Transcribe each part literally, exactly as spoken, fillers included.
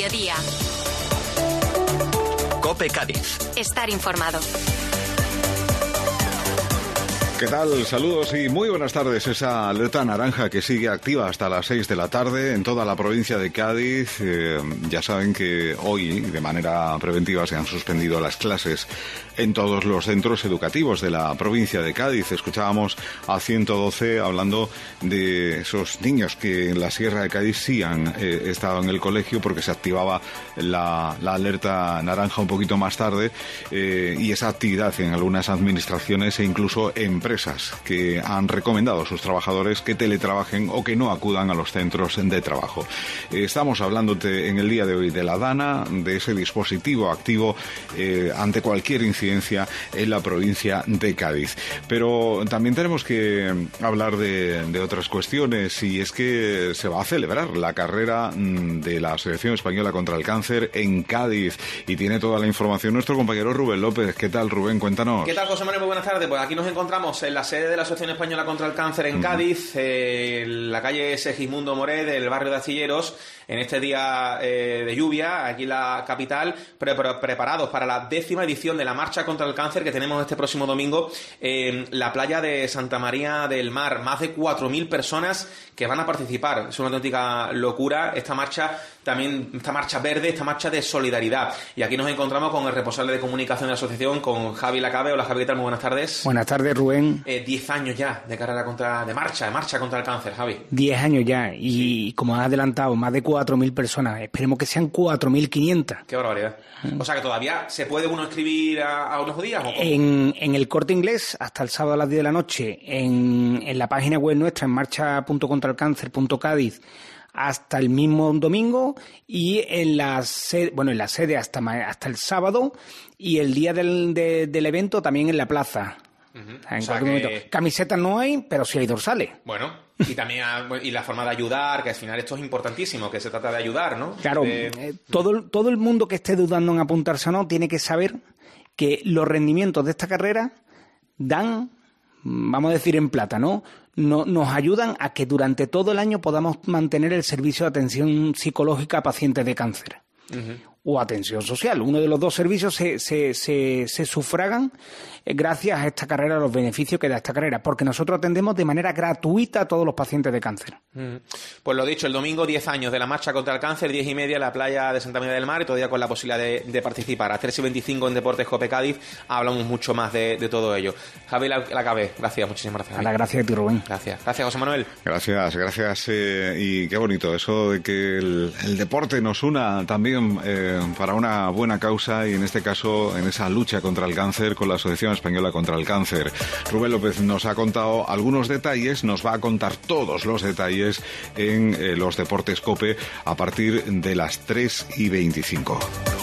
mediodía. COPE Cádiz. Estar informado. ¿Qué tal? Saludos y muy buenas tardes. Esa alerta naranja que sigue activa hasta las seis de la tarde en toda la provincia de Cádiz. Eh, ya saben que hoy, de manera preventiva, se han suspendido las clases en todos los centros educativos de la provincia de Cádiz. Escuchábamos a ciento doce hablando de esos niños que en la Sierra de Cádiz sí han eh, estado en el colegio porque se activaba la, la alerta naranja un poquito más tarde eh, y esa actividad en algunas administraciones e incluso en empresas que han recomendado a sus trabajadores que teletrabajen o que no acudan a los centros de trabajo. Estamos hablándote en el día de hoy de la DANA, de ese dispositivo activo eh, ante cualquier incidencia en la provincia de Cádiz. Pero también tenemos que hablar de, de otras cuestiones, y es que se va a celebrar la carrera de la Selección Española contra el Cáncer en Cádiz, y tiene toda la información nuestro compañero Rubén López. ¿Qué tal, Rubén? Cuéntanos. ¿Qué tal, José Manuel? Muy buenas tardes. Pues aquí nos encontramos en la sede de la Asociación Española contra el Cáncer en Cádiz, eh, en la calle Segismundo Moré del barrio de Astilleros, en este día eh, de lluvia, aquí en la capital, pre pre preparados para la décima edición de la Marcha contra el Cáncer que tenemos este próximo domingo en la playa de Santa María del Mar. Más de cuatro mil personas que van a participar. Es una auténtica locura esta marcha, también esta marcha verde, esta marcha de solidaridad. Y aquí nos encontramos con el responsable de comunicación de la asociación, con Javi Lacabe. Hola, Javi, ¿qué tal? Muy buenas tardes. Buenas tardes, Rubén. Eh, diez años ya de carrera contra, de marcha, de marcha contra el cáncer, Javi. Diez años ya, y como has adelantado, más de cuatro mil personas. Esperemos que sean cuatro mil quinientas. Qué barbaridad. O sea que todavía se puede uno escribir a, a unos días. ¿O cómo? En, en el Corte Inglés, hasta el sábado a las diez de la noche, en, en la página web nuestra, en marcha punto contra el cáncer punto cádiz, hasta el mismo domingo, y en la sede, bueno, en la sede hasta, hasta el sábado, y el día del, de, del evento también en la plaza. Uh-huh. En o sea que... Camisetas no hay, pero sí hay dorsales. Bueno, y también y la forma de ayudar, que al final esto es importantísimo, que se trata de ayudar, ¿no? Claro, de... eh, todo, todo el mundo que esté dudando en apuntarse o no tiene que saber que los rendimientos de esta carrera dan, vamos a decir en plata, ¿no? No, nos ayudan a que durante todo el año podamos mantener el servicio de atención psicológica a pacientes de cáncer. Uh-huh. O atención social. Uno de los dos servicios se, se, se, se sufragan gracias a esta carrera, a los beneficios que da esta carrera, porque nosotros atendemos de manera gratuita a todos los pacientes de cáncer. Mm. Pues lo dicho, el domingo diez años de la Marcha contra el Cáncer, diez y media en la playa de Santa María del Mar, y todavía con la posibilidad de, de participar. A tres y veinticinco en Deportes COPE Cádiz hablamos mucho más de, de todo ello. Javi Lacabe, gracias, muchísimas gracias. A la gracia de ti, Rubén. Gracias. Gracias, José Manuel. Gracias, gracias. Eh, y qué bonito eso de que el, el deporte nos una también eh, para una buena causa, y en este caso en esa lucha contra el cáncer con la Asociación Española contra el Cáncer. Rubén López nos ha contado algunos detalles, nos va a contar todos los detalles en eh, los Deportes COPE a partir de las tres y veinticinco.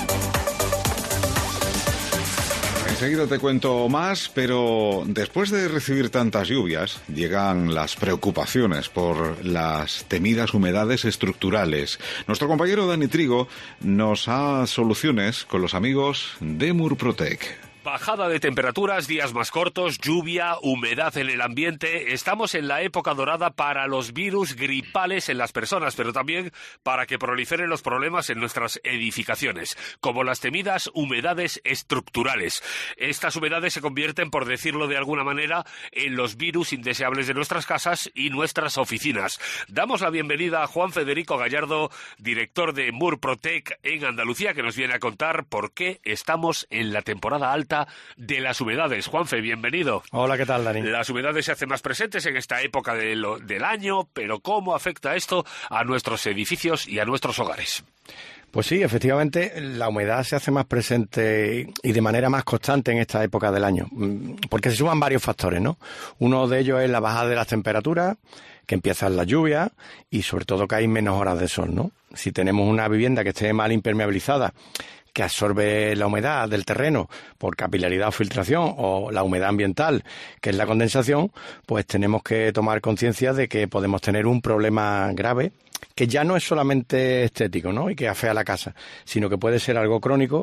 Enseguida te cuento más, pero después de recibir tantas lluvias, llegan las preocupaciones por las temidas humedades estructurales. Nuestro compañero Dani Trigo nos da soluciones con los amigos de Murprotec. Bajada de temperaturas, días más cortos, lluvia, humedad en el ambiente. Estamos en la época dorada para los virus gripales en las personas, pero también para que proliferen los problemas en nuestras edificaciones, como las temidas humedades estructurales. Estas humedades se convierten, por decirlo de alguna manera, en los virus indeseables de nuestras casas y nuestras oficinas. Damos la bienvenida a Juan Federico Gallardo, director de Murprotec en Andalucía, que nos viene a contar por qué estamos en la temporada alta de las humedades. Juanfe, bienvenido. Hola, ¿qué tal, Dani? Las humedades se hacen más presentes en esta época de lo, del año, pero ¿cómo afecta esto a nuestros edificios y a nuestros hogares? Pues sí, efectivamente, la humedad se hace más presente y de manera más constante en esta época del año, porque se suman varios factores, ¿no? Uno de ellos es la bajada de las temperaturas, que empiezan las lluvias y sobre todo que hay menos horas de sol, ¿no? Si tenemos una vivienda que esté mal impermeabilizada, que absorbe la humedad del terreno por capilaridad o filtración, o la humedad ambiental, que es la condensación, pues tenemos que tomar conciencia de que podemos tener un problema grave, que ya no es solamente estético, ¿no?, y que afea la casa, sino que puede ser algo crónico,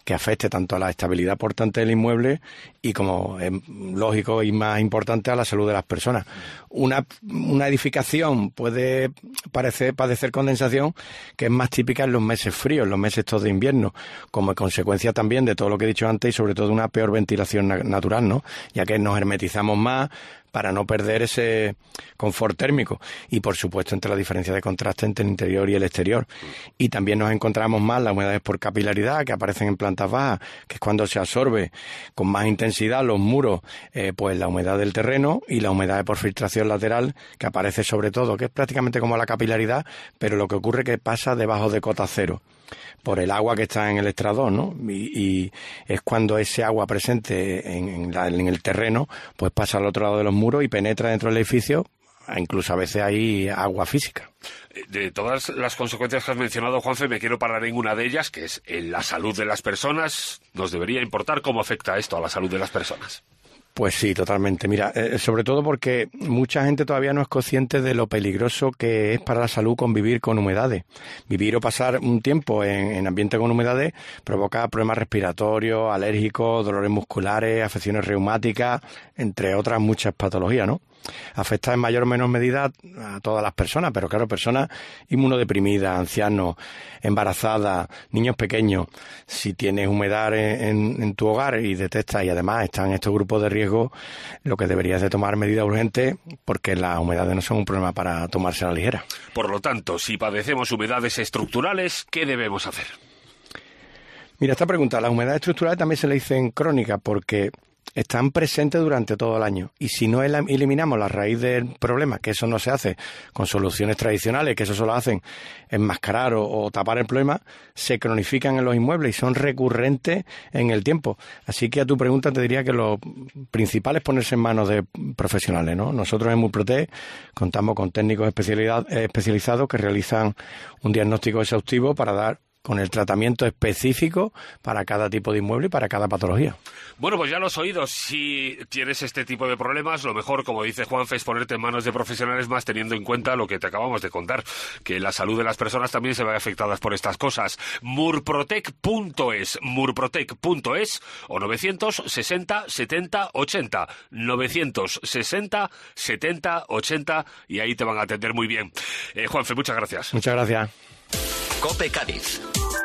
que afecte tanto a la estabilidad portante del inmueble y, como es lógico y más importante, a la salud de las personas. Una, una edificación puede parecer, padecer condensación, que es más típica en los meses fríos, en los meses estos de invierno, como consecuencia también de todo lo que he dicho antes y sobre todo de una peor ventilación na- natural, ¿no? Ya que nos hermetizamos más para no perder ese confort térmico. Y, por supuesto, entre la diferencia de contraste entre el interior y el exterior. Y también nos encontramos más las humedades por capilaridad, que aparecen en plantas bajas, que es cuando se absorbe con más intensidad los muros, eh, pues la humedad del terreno, y la humedad por filtración lateral, que aparece sobre todo, que es prácticamente como la capilaridad, pero lo que ocurre es que pasa debajo de cota cero, por el agua que está en el estradón, ¿no? Y, y es cuando ese agua presente en, en, la, en el terreno, pues pasa al otro lado de los muros y penetra dentro del edificio, incluso a veces hay agua física. De todas las consecuencias que has mencionado, Juanfe, me quiero parar en una de ellas, que es en la salud de las personas. Nos debería importar cómo afecta esto a la salud de las personas. Pues sí, totalmente. Mira, eh, sobre todo porque mucha gente todavía no es consciente de lo peligroso que es para la salud convivir con humedades. Vivir o pasar un tiempo en, en ambiente con humedades provoca problemas respiratorios, alérgicos, dolores musculares, afecciones reumáticas, entre otras muchas patologías, ¿no? Afecta en mayor o menor medida a todas las personas, pero claro, personas inmunodeprimidas, ancianos, embarazadas, niños pequeños. Si tienes humedad en, en, en tu hogar y detectas y además están en estos grupos de riesgo, lo que deberías de tomar medidas urgentes, porque las humedades no son un problema para tomarse a la ligera. Por lo tanto, si padecemos humedades estructurales, ¿qué debemos hacer? Mira, esta pregunta, las humedades estructurales también se le dicen crónicas porque están presentes durante todo el año, y si no eliminamos la raíz del problema, que eso no se hace con soluciones tradicionales, que eso solo hacen enmascarar o, o tapar el problema, se cronifican en los inmuebles y son recurrentes en el tiempo. Así que a tu pregunta te diría que lo principal es ponerse en manos de profesionales, ¿no? Nosotros en Murprotec contamos con técnicos especialidad, eh, especializados que realizan un diagnóstico exhaustivo para dar con el tratamiento específico para cada tipo de inmueble y para cada patología. Bueno, pues ya lo has oído. Si tienes este tipo de problemas, lo mejor, como dice Juanfe, es ponerte en manos de profesionales, más teniendo en cuenta lo que te acabamos de contar, que la salud de las personas también se ve afectadas por estas cosas. Murprotec punto es, murprotec punto es o novecientos sesenta setenta ochenta, novecientos sesenta setenta ochenta, y ahí te van a atender muy bien. Eh, Juanfe, muchas gracias. Muchas gracias. COPE Cádiz.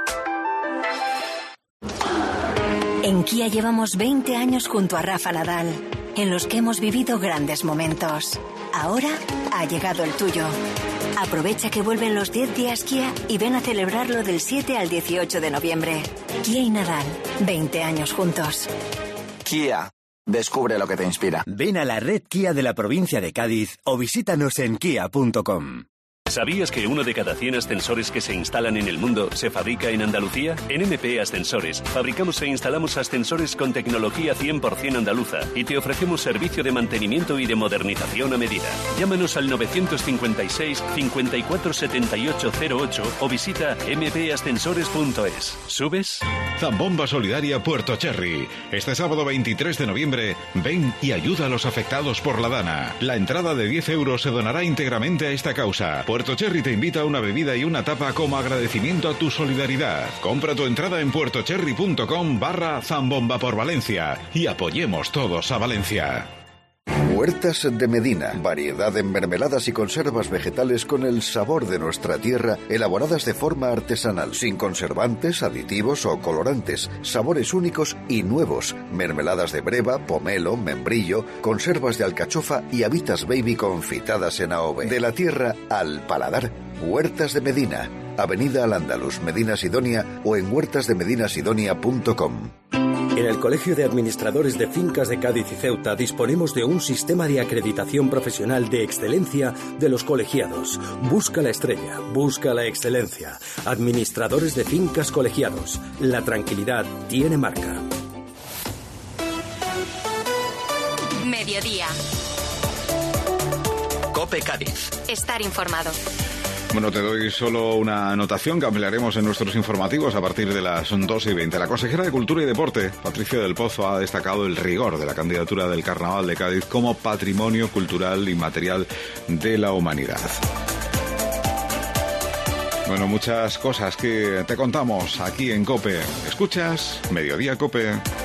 En Kia llevamos veinte años junto a Rafa Nadal, en los que hemos vivido grandes momentos. Ahora ha llegado el tuyo. Aprovecha que vuelven los diez días Kia y ven a celebrarlo del siete al dieciocho de noviembre. Kia y Nadal, veinte años juntos. Kia, descubre lo que te inspira. Ven a la red Kia de la provincia de Cádiz o visítanos en kia punto com. ¿Sabías que uno de cada cien ascensores que se instalan en el mundo se fabrica en Andalucía? En M P Ascensores fabricamos e instalamos ascensores con tecnología cien por ciento andaluza y te ofrecemos servicio de mantenimiento y de modernización a medida. Llámanos al novecientos cincuenta y seis cincuenta y cuatro setenta y ocho cero ocho o visita eme pe ascensores punto es. ¿Subes? Zambomba Solidaria Puerto Cherry. Este sábado veintitrés de noviembre, ven y ayuda a los afectados por la Dana. La entrada de diez euros se donará íntegramente a esta causa. Puerto Cherry te invita a una bebida y una tapa como agradecimiento a tu solidaridad. Compra tu entrada en puertocherry punto com barra Zambomba por Valencia y apoyemos todos a Valencia. Huertas de Medina, variedad en mermeladas y conservas vegetales con el sabor de nuestra tierra, elaboradas de forma artesanal, sin conservantes, aditivos o colorantes, sabores únicos y nuevos, mermeladas de breva, pomelo, membrillo, conservas de alcachofa y habitas baby confitadas en aove. De la tierra al paladar, Huertas de Medina, Avenida Al-Ándalus, Medina Sidonia o en huertas de medina sidonia punto com. En el Colegio de Administradores de Fincas de Cádiz y Ceuta disponemos de un sistema de acreditación profesional de excelencia de los colegiados. Busca la estrella, busca la excelencia. Administradores de Fincas Colegiados. La tranquilidad tiene marca. Mediodía. COPE Cádiz. Estar informado. Bueno, te doy solo una anotación que ampliaremos en nuestros informativos a partir de las dos y veinte. La consejera de Cultura y Deporte, Patricia del Pozo, ha destacado el rigor de la candidatura del Carnaval de Cádiz como patrimonio cultural inmaterial de la humanidad. Bueno, muchas cosas que te contamos aquí en COPE. ¿Escuchas? Mediodía COPE.